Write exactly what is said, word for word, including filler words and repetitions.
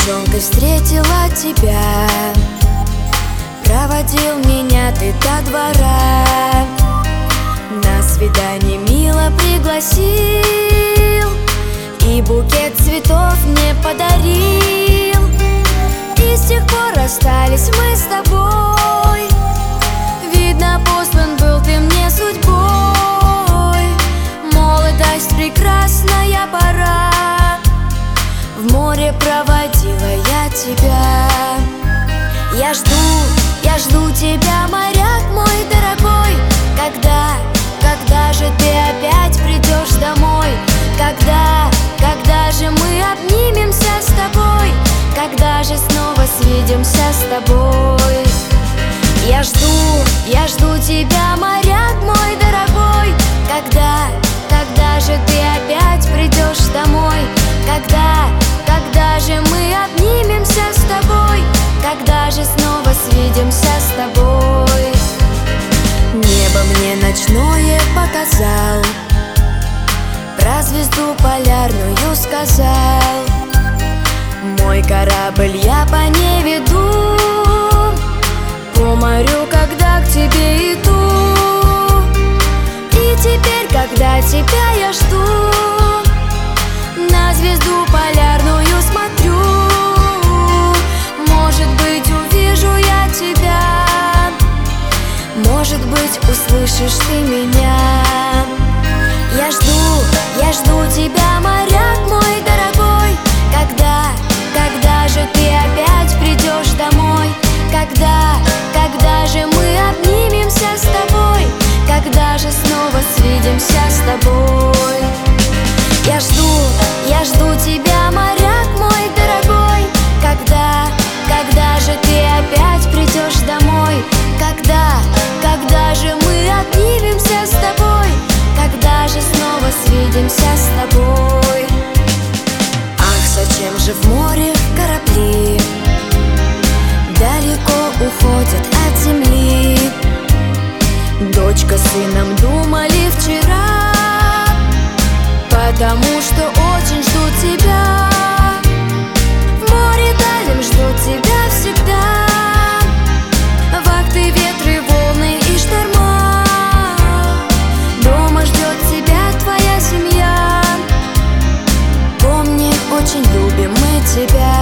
девчонкой встретила тебя. Проводил меня ты до двора, на свидание мило пригласил и букет цветов мне подарил. И с тех пор расстались мы с тобой. Видно, послан был ты мне судьбой. Молодость прекрасная пора, в море проводила я тебя. Я жду, я жду тебя, моряк мой дорогой. Когда, когда же ты опять придешь домой? Когда, когда же мы обнимемся с тобой? Когда же снова свидимся с тобой? Я жду, я жду тебя, моряк мой дорогой. Когда, когда же ты опять придешь домой? Когда, когда же мы обнимемся с тобой? Когда же снова свидимся с тобой? Небо мне ночное показал, про звезду полярную сказал. Мой корабль я по ней веду, по морю, когда к тебе иду. И теперь, когда тебя я жду, на звезду полярную смотрю. Может быть, увижу я тебя, может быть, услышишь ты меня. Я жду, я жду тебя, моряк мой дорогой. Когда, когда же ты опять придешь домой? Когда, когда же мы обнимемся с тобой? Когда же снова свидимся с тобой? Я жду, я жду тебя, моряк мой дорогой. Когда, когда же ты опять придешь домой? Когда, когда же мы обнимемся с тобой? Когда же снова свидимся с тобой? Ах, зачем же в море корабли далеко уходят от земли? Дочка с сыном думали вчера, потому что очень ждут тебя. В море дальнем ждут тебя всегда. Вахты, ветры, волны и шторма. Дома ждет тебя твоя семья. Помни, очень любим мы тебя.